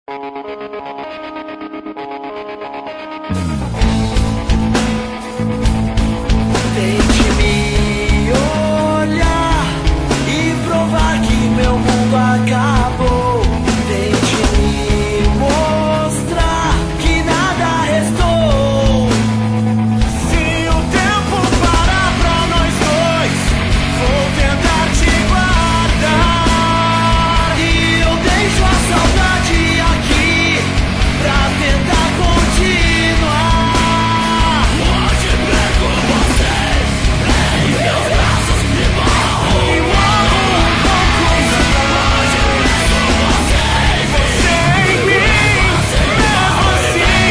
Tente me olhar e provar que meu mundo acabou. Tente me mostrar que nada restou. Se o tempo parar pra nós dois, vou tentar te guardar. E eu deixo a saudade aqui pra tentar continuar. Hoje pego você em meus braços, me barro e morro um pouco mais. Hoje penso você em mim, mesmo assim.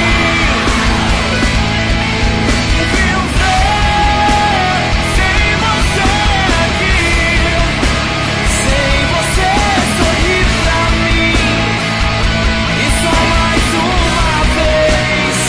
Viver sem você aqui, sem você sorrir pra mim, e só mais uma vez.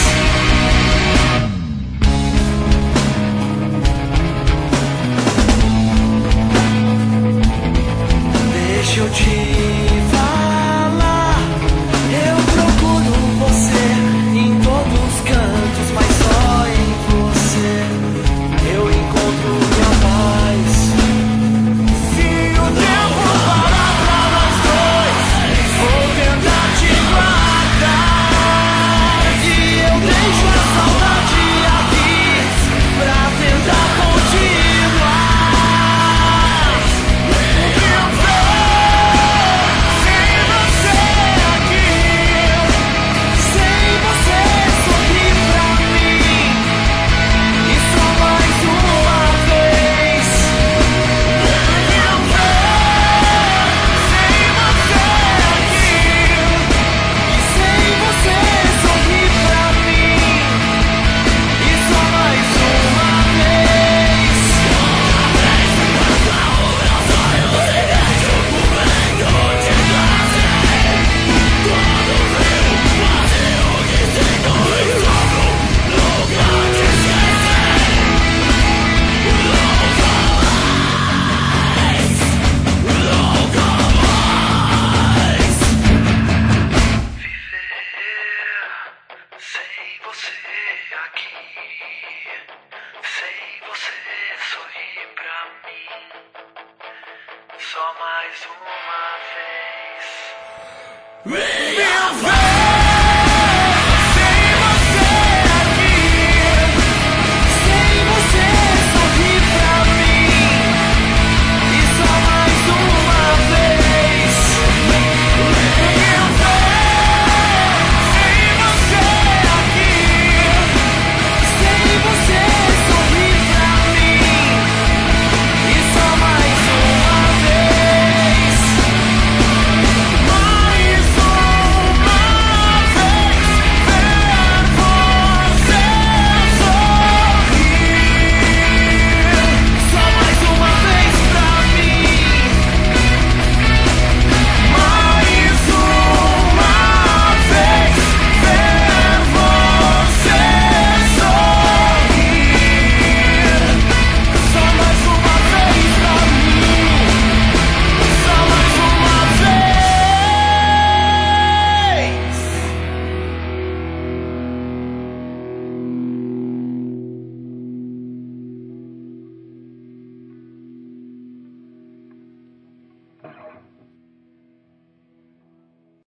Deixa eu te falar, eu procuro você em todos os cantos, mas só em você eu encontro minha paz. Se o tempo parar pra nós dois, vou tentar te guardar. E eu deixo a saudade aqui pra tentar continuar. Viver sem você aqui, sem você sorrir pra mim, e só mais uma vez. Viver sem você aqui, e sem você sorrir pra mim, e só mais uma vez. Sem você aqui, sem você sorrir pra mim, só mais uma vez. Viver